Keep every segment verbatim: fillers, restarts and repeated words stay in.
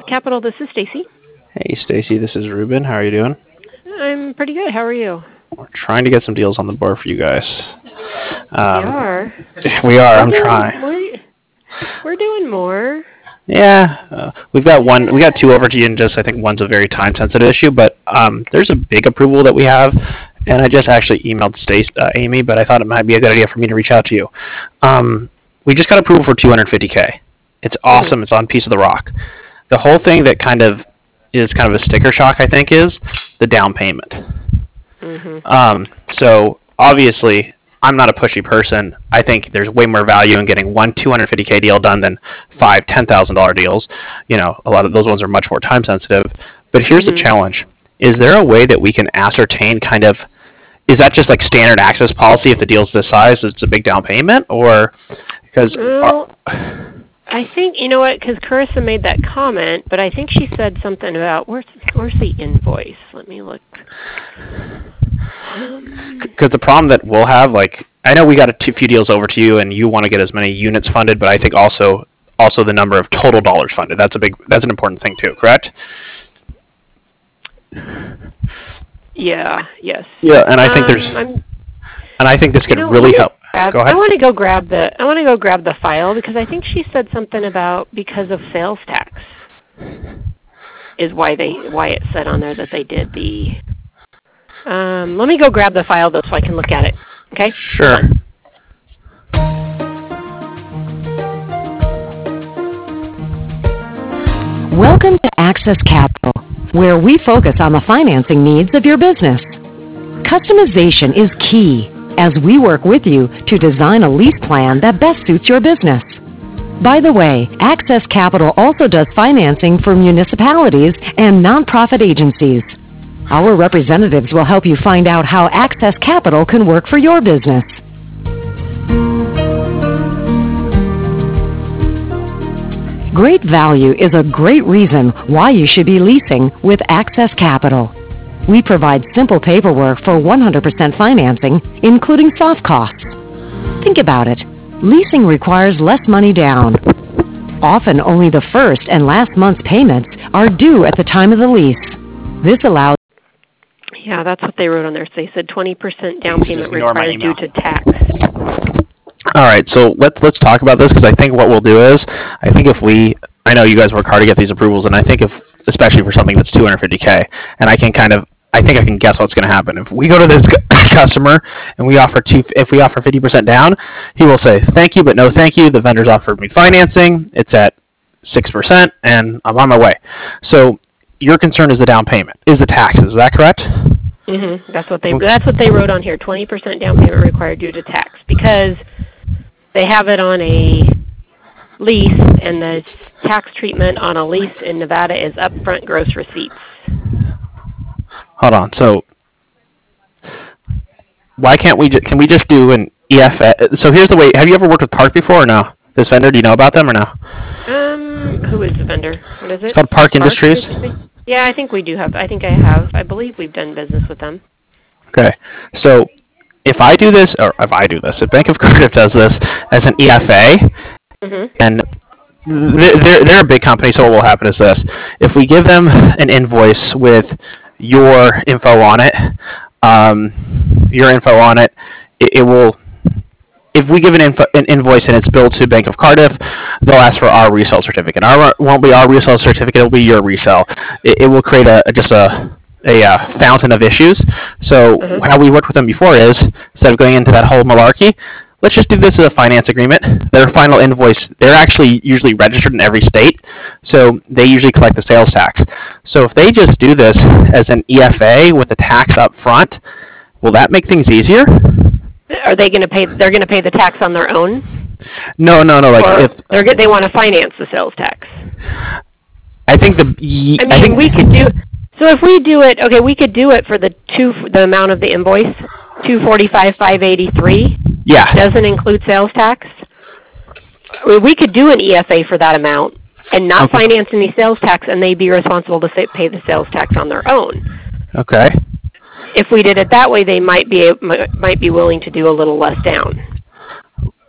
Capital. This is Stacy. Hey, Stacy. This is Ruben. How are you doing? I'm pretty good. How are you? We're trying to get some deals on the board for you guys. Um, we are. We are. We're I'm doing, trying. We're, we're doing more. Yeah, uh, we've got one. We got two over to you, and just I think one's a very time-sensitive issue. But um, there's a big approval that we have, and I just actually emailed Stace, uh, Amy, but I thought it might be a good idea for me to reach out to you. Um, we just got approval for two hundred fifty K. It's awesome. Mm-hmm. It's on Piece of the Rock. The whole thing that kind of is kind of a sticker shock, I think, is the down payment. Mm-hmm. Um, so obviously, I'm not a pushy person. I think there's way more value in getting one two hundred fifty K deal done than five ten thousand dollar deals. You know, a lot of those ones are much more time sensitive. But here's mm-hmm. the challenge: is there a way that we can ascertain kind of, is that just like standard access policy? If the deal's this size, it's a big down payment, or because. Well, our, I think you know what, because Carissa made that comment, but I think she said something about where's where's the invoice? Let me look. Because the problem that we'll have, like, I know we got a t- few deals over to you, and you want to get as many units funded, but I think also also the number of total dollars funded. That's a big. That's an important thing too. Correct? Yeah. Yes. Yeah, and I think um, there's, I'm, and I think this could you know, really help. Grab, Go ahead. I want to go grab the. I want to go grab the file because I think she said something about because of sales tax is why they why it said on there that they did the. Um, let me go grab the file though so I can look at it. Okay. Sure. Welcome to Access Capital, where we focus on the financing needs of your business. Customization is key as we work with you to design a lease plan that best suits your business. By the way, Access Capital also does financing for municipalities and nonprofit agencies. Our representatives will help you find out how Access Capital can work for your business. Great value is a great reason why you should be leasing with Access Capital. We provide simple paperwork for one hundred percent financing, including soft costs. Think about it. Leasing requires less money down. Often only the first and last month's payments are due at the time of the lease. This allows... Yeah, that's what they wrote on there. So they said twenty percent down payment required due to tax. All right, so let's let's talk about this because I think what we'll do is, I think if we, I know you guys work hard to get these approvals, and I think if, especially for something that's two hundred fifty K, and I can kind of, I think I can guess what's going to happen. If we go to this customer and we offer two, if we offer fifty percent down, he will say, thank you, but no thank you. The vendor's offered me financing. It's at six percent, and I'm on my way. So your concern is the down payment, is the taxes. Is that correct? Mm-hmm. That's what they. That's what they wrote on here. Twenty percent down payment required due to tax because they have it on a lease, and the tax treatment on a lease in Nevada is upfront gross receipts. Hold on. So why can't we? Ju- can we just do an E F A? So here's the way. Have you ever worked with Park before or no? This vendor, do you know about them or no? Um, who is the vendor? What is it? It's called Park, Park Industries. Yeah, I think we do have. I think I have. I believe we've done business with them. Okay. So if I do this, or if I do this, if Bank of Cardiff does this as an E F A, mm-hmm. and they're, they're a big company, so what will happen is this. If we give them an invoice with your info on it, um, your info on it, it, it will... If we give an, info, an invoice and it's billed to Bank of Cardiff, they'll ask for our resale certificate. Our won't be our resale certificate; it'll be your resale. It, it will create a just a a uh, fountain of issues. So mm-hmm. how we worked with them before is instead of going into that whole malarkey, let's just do this as a finance agreement. Their final invoice, they're actually usually registered in every state, so they usually collect the sales tax. So if they just do this as an E F A with the tax up front, will that make things easier? Are they going to pay? They're going to pay the tax on their own? No, no, no. Like or if they're they want to finance the sales tax. I think the. I mean, I think we could do. So if we do it, okay, we could do it for the two the amount of the invoice, two forty five five eighty three. Yeah. Doesn't include sales tax. We could do an E F A for that amount and not okay. finance any sales tax, and they'd be responsible to say, pay the sales tax on their own. Okay. If we did it that way, they might be might be willing to do a little less down.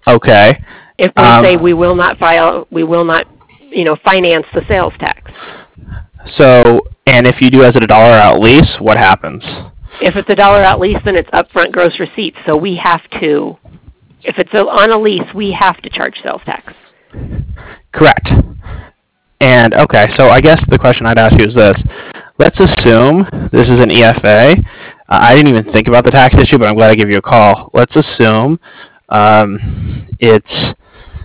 Okay. If we um, say we will not file, we will not, you know, finance the sales tax. So, and if you do as a dollar out lease, what happens? If it's a dollar out lease, then it's upfront gross receipts. So we have to, if it's a, on a lease, we have to charge sales tax. Correct. And okay, so I guess the question I'd ask you is this. Let's assume this is an E F A. Uh, I didn't even think about the tax issue, but I'm glad I gave you a call. Let's assume um, it's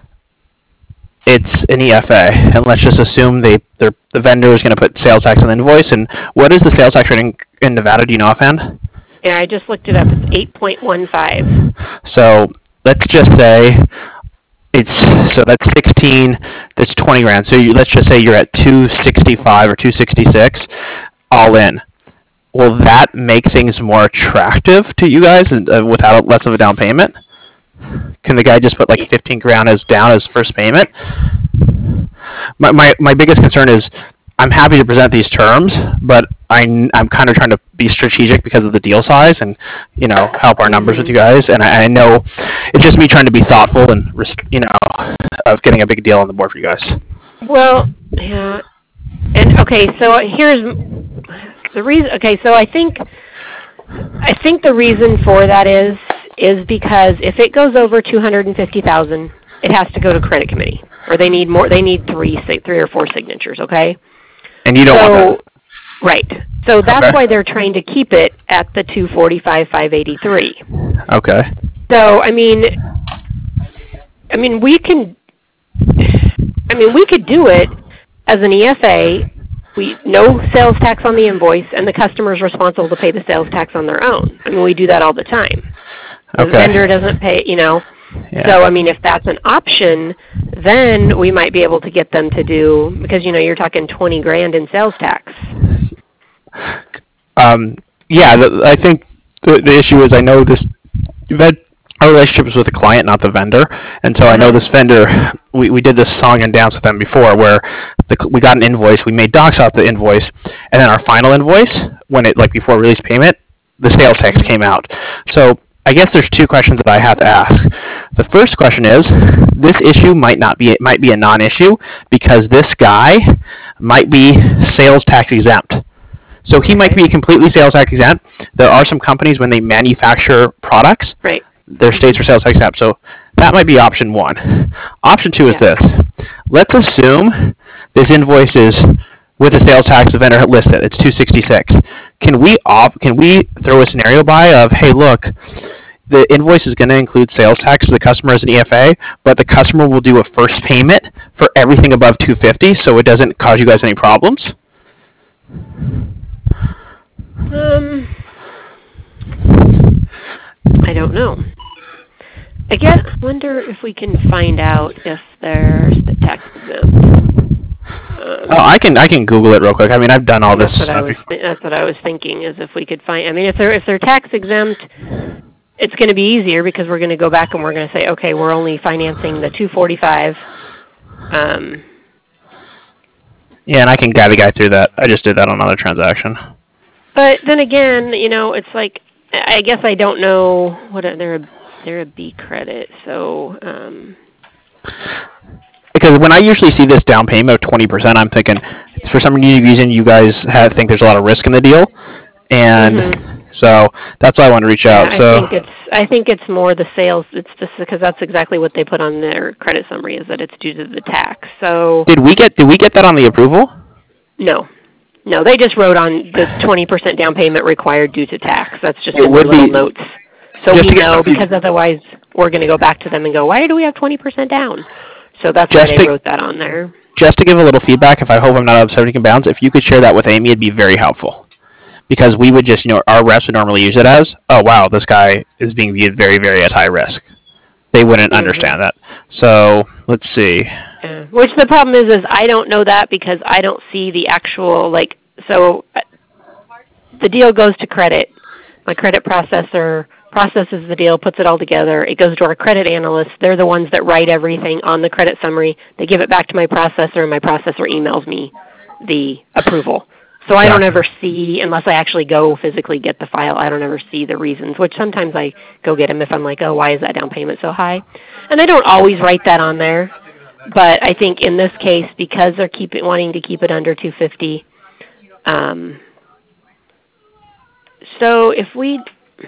it's an E F A, and let's just assume they the vendor is going to put sales tax on the invoice. And what is the sales tax rate in, in Nevada? Do you know offhand? Yeah, I just looked it up. It's eight point one five. So let's just say it's so that's sixteen. That's twenty grand. So you, let's just say you're at two sixty-five or two sixty-six, all in. Will that make things more attractive to you guys uh, without less of a down payment? Can the guy just put like fifteen grand as down as first payment? My, my my biggest concern is I'm happy to present these terms, but I, I'm kind of trying to be strategic because of the deal size and, you know, help our numbers with you guys. And I, I know it's just me trying to be thoughtful and, you know, of getting a big deal on the board for you guys. Well, yeah. And okay, so here's the reason. Okay, so I think I think the reason for that is is because if it goes over two hundred fifty thousand, it has to go to credit committee, or they need more. They need three, three or four signatures. Okay. And you don't so, want that. Right. So that's okay. why they're trying to keep it at the two forty-five, five eighty-three. Okay. So I mean, I mean we can. I mean we could do it as an E F A. We no sales tax on the invoice, and the customer is responsible to pay the sales tax on their own. I mean we do that all the time. The okay. vendor doesn't pay. You know. Yeah. So, I mean, if that's an option, then we might be able to get them to do, because, you know, you're talking twenty grand in sales tax. Um, yeah, the, I think the, the issue is I know this, that our relationship is with the client, not the vendor. And so I know this vendor, we, we did this song and dance with them before where the, we got an invoice, we made docs out the invoice, and then our final invoice, when it, like before release payment, the sales tax came out. So I guess there's two questions that I have to ask. The first question is, this issue might not be, it might be a non-issue because this guy might be sales tax exempt. So he might be completely sales tax exempt. There are some companies when they manufacture products, right. their states are sales tax exempt. So that might be option one. Option two is yeah. this. Let's assume this invoice is with the sales tax the vendor listed. It's two sixty-six. Can we op- can we throw a scenario by of, hey, look, the invoice is going to include sales tax to the customer as an E F A, but the customer will do a first payment for everything above two fifty, so it doesn't cause you guys any problems? Um, I don't know. I guess I wonder if we can find out if there's the tax exempt. Um, oh, I can I can Google it real quick. I mean, I've done all that's this. What I was, that's what I was thinking, is if we could find. I mean, if they're if they're tax exempt, it's going to be easier because we're going to go back and we're going to say, okay, we're only financing the two forty-five. Um, yeah, and I can guide the guy through that. I just did that on another transaction. But then again, you know, it's like, I guess I don't know what a, they're a, they're a B credit, so. Um, because when I usually see this down payment of twenty percent, I'm thinking, for some reason, you guys have, think there's a lot of risk in the deal, and mm-hmm. so that's why I want to reach yeah, out. So I think it's I think it's more the sales. It's just because that's exactly what they put on their credit summary, is that it's due to the tax. So did we get did we get that on the approval? No. No, they just wrote on the twenty percent down payment required due to tax. That's just it in the little be, notes. So we know, because otherwise we're going to go back to them and go, why do we have twenty percent down? So that's why they to, wrote that on there. Just to give a little feedback, if I hope I'm not upsetting bounds, if you could share that with Amy, it'd be very helpful. Because we would just, you know, our reps would normally use it as, oh, wow, this guy is being viewed very, very at high risk. They wouldn't mm-hmm. understand that. So let's see. Yeah. Which the problem is, is I don't know that because I don't see the actual, like, so uh, the deal goes to credit. My credit processor processes the deal, puts it all together. It goes to our credit analysts. They're the ones that write everything on the credit summary. They give it back to my processor, and my processor emails me the approval. So I don't ever see, unless I actually go physically get the file, I don't ever see the reasons, which sometimes I go get them if I'm like, oh, why is that down payment so high? And I don't always write that on there. but I think in this case, because they're keeping wanting to keep it under two fifty, um, so if we,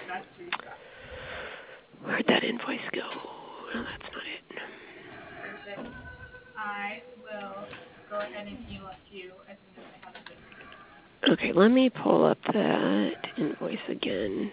where'd that invoice go? Well, that's not it. I will go ahead and email it to you as soon as I have it. Okay, let me pull up that invoice again.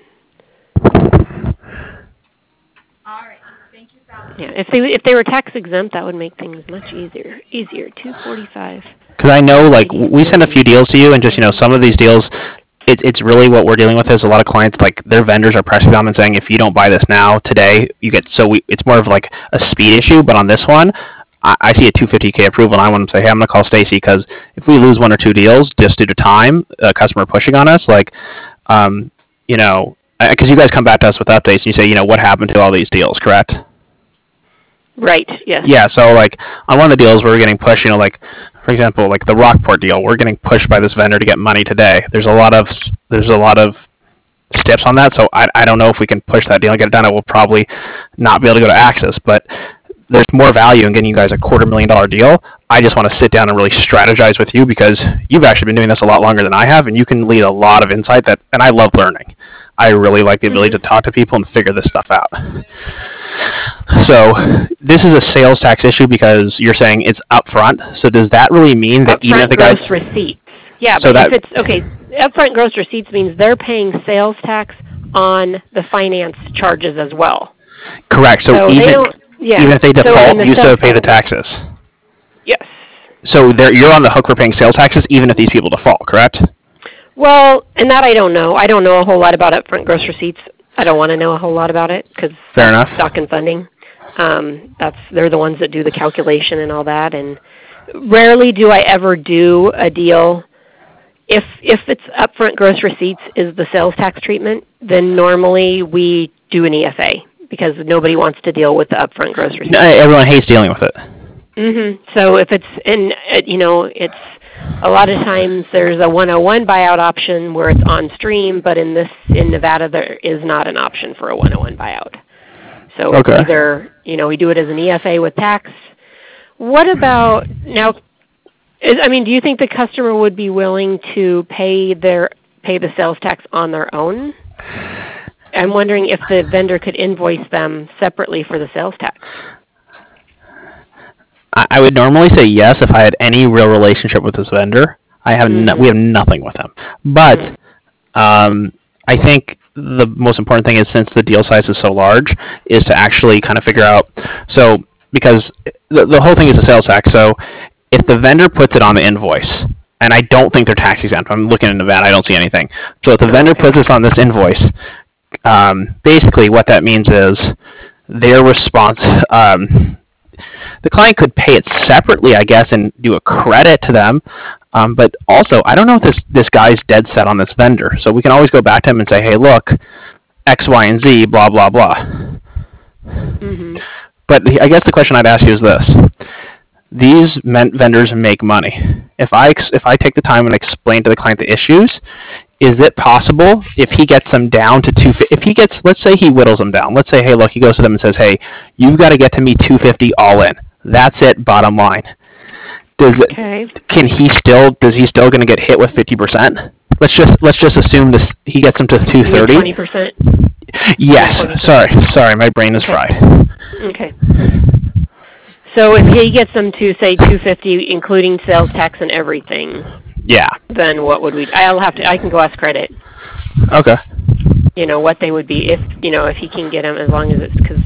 All right. Thank you, Sally. Yeah, if they if they were tax exempt, that would make things much easier. Easier, two forty-five. Because I know, like, we send a few deals to you, and just, you know, some of these deals, it, it's really what we're dealing with is a lot of clients, like, their vendors are pressing them and saying, if you don't buy this now, today, you get, so we, it's more of like a speed issue, but on this one, I, I see a two hundred fifty K approval, and I want to say, hey, I'm going to call Stacy, because if we lose one or two deals just due to time, a customer pushing on us, like, um, you know, because you guys come back to us with updates, and you say, you know, what happened to all these deals, correct? Right, yes. Yeah, so, like, on one of the deals, we're getting pushed, you know, like, for example, like the Rockport deal, we're getting pushed by this vendor to get money today. There's a lot of, there's a lot of steps on that, so I, I don't know if we can push that deal and get it done. It will probably not be able to go to Access, but there's more value in getting you guys a quarter million dollar deal. I just want to sit down and really strategize with you because you've actually been doing this a lot longer than I have, and you can lead a lot of insight that, and I love learning. I really like the ability to talk to people and figure this stuff out. So this is a sales tax issue because you're saying it's upfront. So does that really mean that upfront even if the guys gross receipts? Yeah, so but that, if it's okay, upfront gross receipts means they're paying sales tax on the finance charges as well. Correct. So, so even yeah. even if they default, so the you still pay the taxes. Yes. So you're on the hook for paying sales taxes even if these people default, correct? Well, and that I don't know. I don't know a whole lot about upfront gross receipts. I don't want to know a whole lot about it because fair enough. Stock and funding. Um, that's they're the ones that do the calculation and all that. And rarely do I ever do a deal. If if it's upfront gross receipts is the sales tax treatment, then normally we do an E F A because nobody wants to deal with the upfront gross receipts. No, everyone hates dealing with it. Mhm. So if it's in, you know, it's a lot of times there's a one oh one buyout option where it's on stream, but in this in Nevada there is not an option for a one oh one buyout. So okay. it's either, you know, we do it as an E F A with tax. What about now? Is, I mean, do you think the customer would be willing to pay their pay the sales tax on their own? I'm wondering if the vendor could invoice them separately for the sales tax. I would normally say yes if I had any real relationship with this vendor. I have mm-hmm. no, we have nothing with them. But mm-hmm. um, I think the most important thing is since the deal size is so large, is to actually kind of figure out. So because the the whole thing is a sales tax. So if the vendor puts it on the invoice, and I don't think they're tax exempt. I'm looking in Nevada. I don't see anything. So if the vendor okay. puts this on this invoice, um, basically what that means is their response. Um, The client could pay it separately, I guess, and do a credit to them. Um, but also, I don't know if this, this guy's dead set on this vendor. So we can always go back to him and say, hey, look, X, Y, and Z, blah, blah, blah. Mm-hmm. But the, I guess the question I'd ask you is this. These men- vendors make money. If I, ex- if I take the time and explain to the client the issues, is it possible if he gets them down to two fifty, if he gets, let's say he whittles them down. Let's say, hey, look, he goes to them and says, hey, you've got to get to me two fifty all in. That's it, bottom line. Does it, okay. Can he still, does he still going to get hit with fifty percent? Let's just, let's just assume this, he gets them to two thirty. twenty percent? Yes, twenty percent. sorry, sorry, my brain is okay. fried. Okay. So if he gets them to, say, two fifty, including sales tax and everything, yeah. then what would we, I'll have to, I can go ask credit. Okay. You know, what they would be if, you know, if he can get them as long as it's, because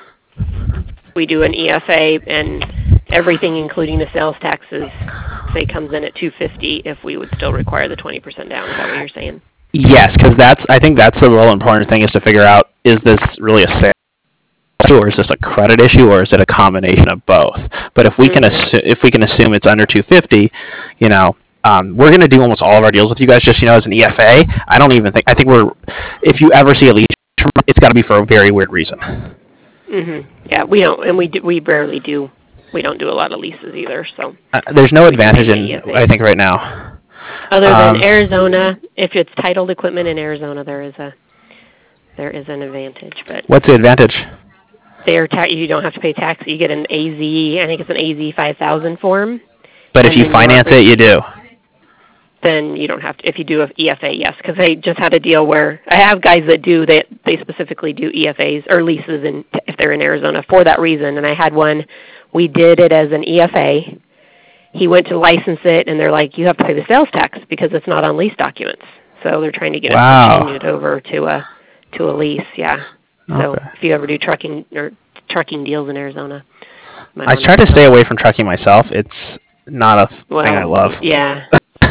we do an E F A and everything including the sales taxes, say, comes in at two fifty, if we would still require the twenty percent down. Is that what you're saying? Yes, because that's, I think that's the real important thing is to figure out, is this really a sales issue, or is this a credit issue, or is it a combination of both? But if we mm-hmm. can assu- if we can assume it's under two fifty, you know, um, we're going to do almost all of our deals with you guys just, you know, as an E F A. I don't even think, I think we're, if you ever see a lease, it's got to be for a very weird reason. Mm-hmm. Yeah, we don't, and we do, we rarely do, we don't do a lot of leases either, so. Uh, there's no advantage in, I think, right now. Other than um, Arizona, if it's titled equipment in Arizona, there is a, there is an advantage, but. What's the advantage? their tax, you don't have to pay tax. You get an A Z, I think it's an A Z five thousand form. But if you finance it, you do. Then you don't have to. If you do a E F A, yes, because I just had a deal where I have guys that do they they specifically do E F As or leases in, if they're in Arizona for that reason. And I had one, we did it as an E F A. He went to license it, and they're like, you have to pay the sales tax because it's not on lease documents. So they're trying to get wow. us to change it over to a to a lease. Yeah. So okay. if you ever do trucking or trucking deals in Arizona, I try to stay away from trucking myself. It's not a well, thing I love. Yeah.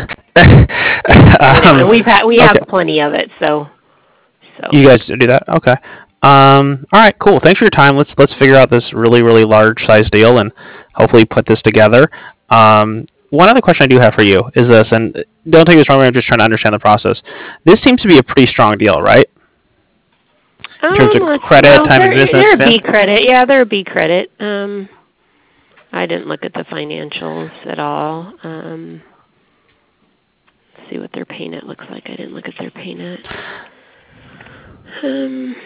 um, and we've had, we have okay. plenty of it, so, so. You guys do that? Okay. Um, all right, cool. Thanks for your time. Let's let's figure out this really, really large size deal and hopefully put this together. Um, one other question I do have for you is this, and don't take this wrong, I'm just trying to understand the process. This seems to be a pretty strong deal, right? In Um, terms of credit, well, time of they're, business? they're a B credit. Yeah, they're a B credit. Um, I didn't look at the financials at all. Um, let's see what their pay net looks like. I didn't look at their pay net. Um,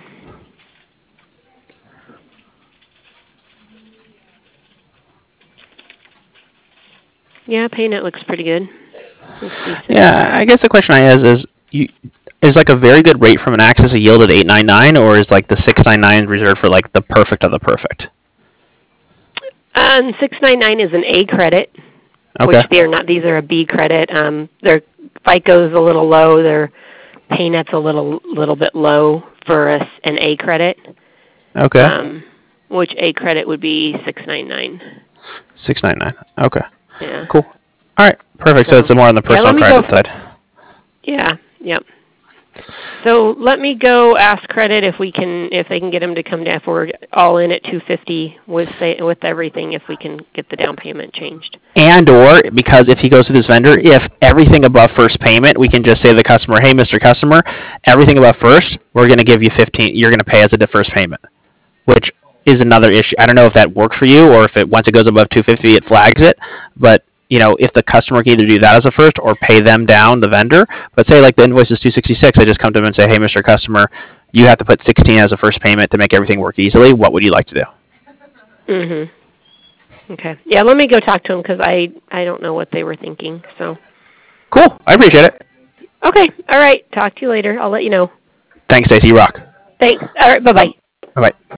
yeah, pay net looks pretty good. Yeah, I guess the question I have is, you, is like a very good rate from an Axis a yield at eight ninety-nine, or is like the six ninety-nine reserved for like the perfect of the perfect? Um, six ninety-nine is an A credit, okay. which they're not. These are a B credit. Um, their FICO's a little low. Their pay net's a little little bit low for a, an A credit. Okay. Um, which A credit would be six ninety-nine. six ninety-nine. Okay. Yeah. Cool. All right. Perfect. So, so it's more on the personal yeah, credit side. Yeah. Yep. So let me go ask credit if we can, if they can get them to come down. If we're all in at two fifty with say, with everything, if we can get the down payment changed. And or because if he goes to this vendor, if everything above first payment, we can just say to the customer, "Hey, Mister Customer, everything above first, we're going to give you fifteen. You're going to pay as a first payment," which is another issue. I don't know if that works for you or if it once it goes above two fifty, it flags it, but. You know, if the customer can either do that as a first or pay them down, the vendor. But say like the invoice is two sixty-six, I just come to them and say, hey, Mister Customer, you have to put sixteen as a first payment to make everything work easily. What would you like to do? Mm-hmm. Okay. Yeah, let me go talk to them because I, I don't know what they were thinking. So. Cool. I appreciate it. Okay. All right. Talk to you later. I'll let you know. Thanks, Stacey. You rock. Thanks. All right. Bye-bye. Bye-bye.